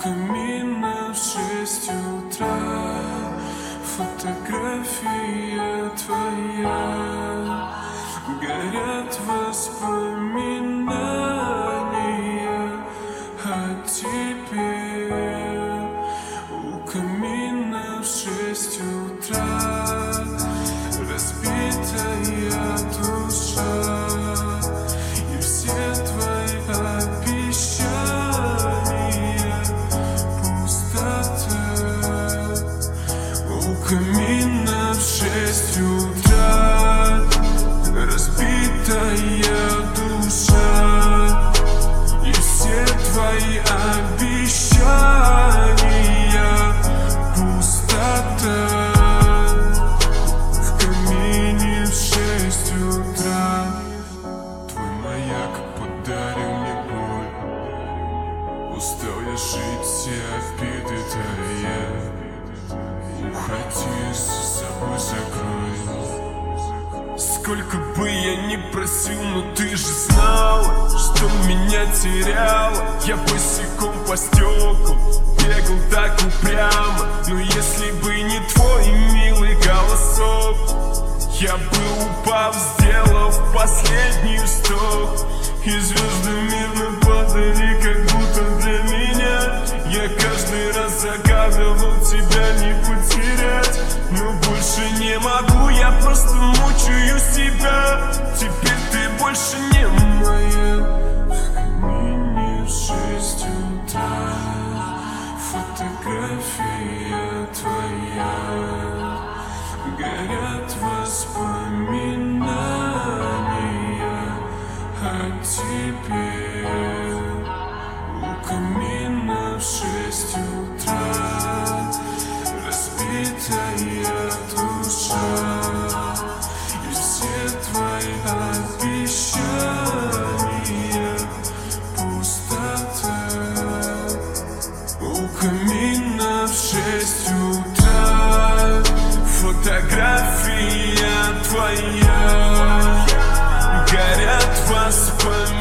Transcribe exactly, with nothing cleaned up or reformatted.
камина в шесть утра. Фотография твоя, горят воспоминания о тебе. У камина в шесть утра разбитая душа, и все твои обещания пустота. У камина в шесть утра разбитая душа, и все твои обещания пустота. В камине в шесть утра твой маяк подарил мне боль. Устал я жить, все обиды тая. Уходи, за собой закрой. Сколько бы я ни просил, но ты же знала, что меня теряла. Я босиком по стеклам бегал так упрямо, но если бы не твой милый голосок, я бы, упав, сделав последний вздох. И звезды мирно падали, как будто для меня. Я каждый раз загадывал тебя не потерять, но больше не могу, я просто мучаю себя. Теперь ты больше не моя. В камине в шесть утра фотография твоя, горят воспоминания о тебе. У камина в шесть утра разбитая душа, и все твои обещания пустота. У камина в шесть утра фотография твоя, горят воспоминания